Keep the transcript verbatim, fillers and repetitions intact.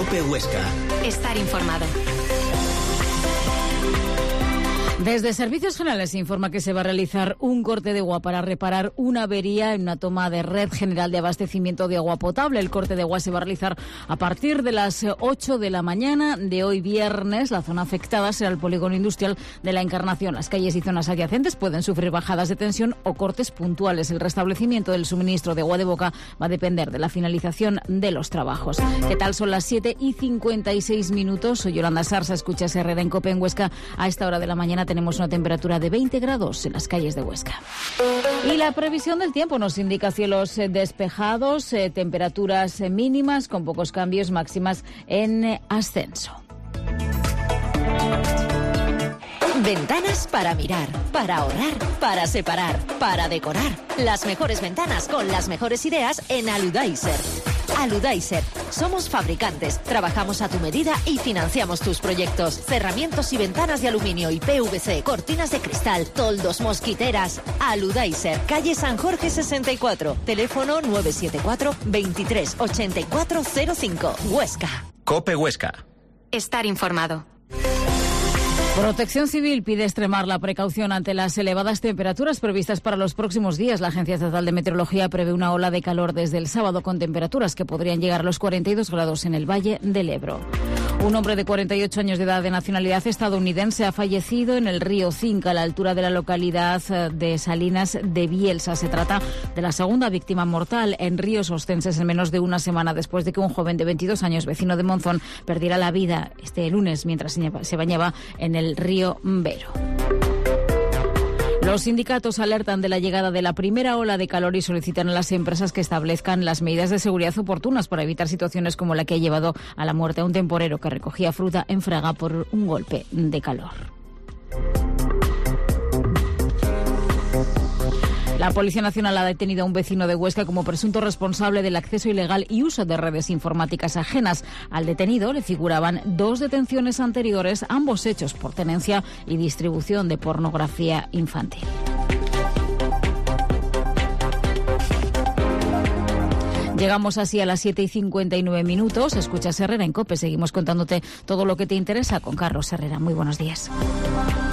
COPE Huesca. Estar informado. Desde Servicios Generales se informa que se va a realizar un corte de agua para reparar una avería en una toma de red general de abastecimiento de agua potable. El corte de agua se va a realizar a partir de las ocho de la mañana de hoy viernes. La zona afectada será el polígono industrial de La Encarnación. Las calles y zonas adyacentes pueden sufrir bajadas de tensión o cortes puntuales. El restablecimiento del suministro de agua de boca va a depender de la finalización de los trabajos. ¿Qué tal? Son las siete y cincuenta y seis minutos. Soy Yolanda Sarsa, escuchas Herrera en COPE en Huesca. A esta hora de la mañana tenemos una temperatura de veinte grados en las calles de Huesca. Y la previsión del tiempo nos indica cielos eh, despejados, eh, temperaturas eh, mínimas con pocos cambios, máximas en eh, ascenso. Ventanas para mirar, para ahorrar, para separar, para decorar. Las mejores ventanas con las mejores ideas en Aludaiser. Aludaiser. Somos fabricantes, trabajamos a tu medida y financiamos tus proyectos. Cerramientos y ventanas de aluminio y P V C, cortinas de cristal, toldos, mosquiteras. Aludaiser, calle San Jorge sesenta y cuatro, teléfono nueve siete cuatro, veintitrés ochenta y cuatro cero cinco, Huesca. COPE Huesca. Estar informado. Protección Civil pide extremar la precaución ante las elevadas temperaturas previstas para los próximos días. La Agencia Estatal de Meteorología prevé una ola de calor desde el sábado con temperaturas que podrían llegar a los cuarenta y dos grados en el Valle del Ebro. Un hombre de cuarenta y ocho años de edad de nacionalidad estadounidense ha fallecido en el río Cinca, a la altura de la localidad de Salinas de Bielsa. Se trata de la segunda víctima mortal en ríos ostenses en menos de una semana después de que un joven de veintidós años, vecino de Monzón, perdiera la vida este lunes mientras se bañaba en el río Vero. Los sindicatos alertan de la llegada de la primera ola de calor y solicitan a las empresas que establezcan las medidas de seguridad oportunas para evitar situaciones como la que ha llevado a la muerte a un temporero que recogía fruta en Fraga por un golpe de calor. La Policía Nacional ha detenido a un vecino de Huesca como presunto responsable del acceso ilegal y uso de redes informáticas ajenas. Al detenido le figuraban dos detenciones anteriores, ambos hechos por tenencia y distribución de pornografía infantil. Llegamos así a las siete y cincuenta y nueve minutos. Escuchas Herrera en COPE. Seguimos contándote todo lo que te interesa con Carlos Herrera. Muy buenos días.